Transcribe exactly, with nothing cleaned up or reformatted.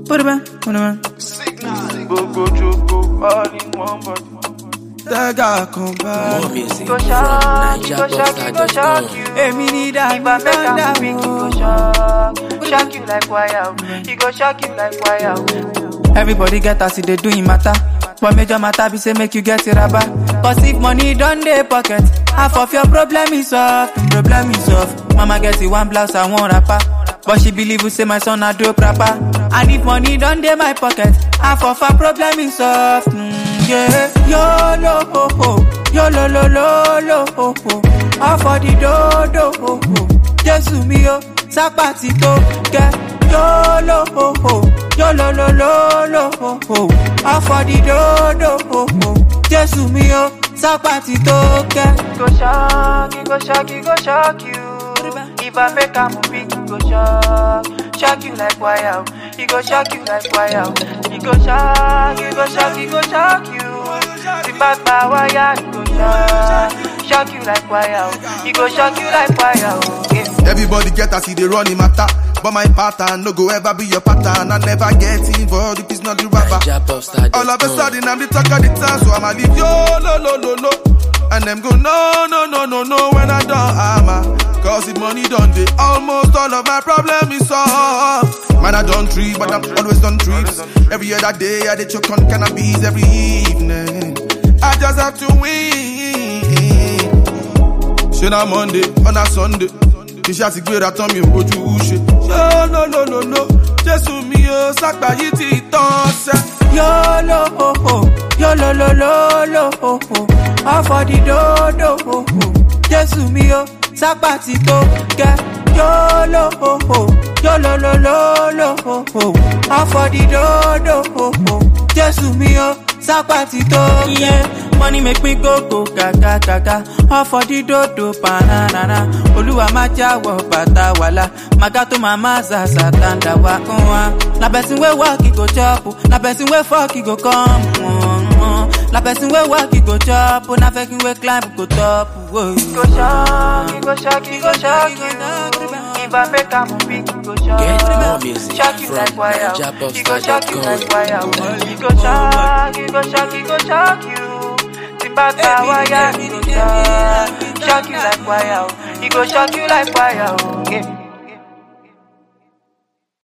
Put it back, put it back. Go, go, go, all in one body. That guy come back. More music Go from shock, go shock, go shock NigerPopstar.com. you. Hey, me need that. If I make a big, go shock, shock you like wire. He go shock you like wire. Everybody get as if they do in matter. But major matter be say make you get it rubber. Cause if money done dey pocket, half of your problem is off, problem is off. Mama get it one blouse and one wrapper, but she believe you say my son a dope rapper. And if money done dey my pocket, half of her problem is off. Mm, yeah, yo lo ho ho, yo lo lo lo lo ho ho. Half for the do do ho ho. Jesu mi o, sapati to get. Yo lo ho ho, yo lo lo lo lo ho ho. Half for the do do ho ho. Jesu mi o, sapati to get. Go shock, he go shock, he go shock you. If I make a movie, he go shock, shock you like wire. He go shock you like wire. He go shock, he go shock, he go shock you. The back by wire, he go shock, shock you like wire. He go shock you like wire. Yeah. Everybody get as see they run him matter. But my pattern no go ever be your pattern. I never get involved if it's not the rapper. All of a sudden I'm the talk of the town, so I'ma leave yo lo lo lo lo. And them go no no no no no when I don't hammer. Cause if money done they almost all of my problem is solved. Man I done tree, but I'm always done trips. Every other day I dey choke on cannabis every evening. I just have to win. Shit on Monday, on a Sunday. Iṣẹ́ àti gbéra tán mi ò bójú ṣe. Ṣé no no no no, Jésù mi ò sápá yìí ti tán ṣẹ́. Yo lo ho ho, yo lo lo lo lo ho ho. Half for the do do ho ho. Jesu mi o, sapati to get. Yo lo ho ho, yo lo lo lo lo ho ho. Half for the do do ho ho. Jesu mi o, sapati to yeah. Money make me go go gaga gaga. Half for the do do banana. Oluwa ma jawo bata wala. Magato mama za satanda wa unwa. Na person we work he go chop. Na person we fuck he go come. Mm-hmm. Na person we work he go chop. Na faking we climb go top. Whoa. He go shock, he go shock, he go shock you. If I make a movie, he go shock, Get more music shock you from like wire. He go shock you like NigerPopstar.com. wire. He go shock, he go shock, he go shock you. Tibata wire, he go shock, shock you like wire. He go shock you like wire. Yeah.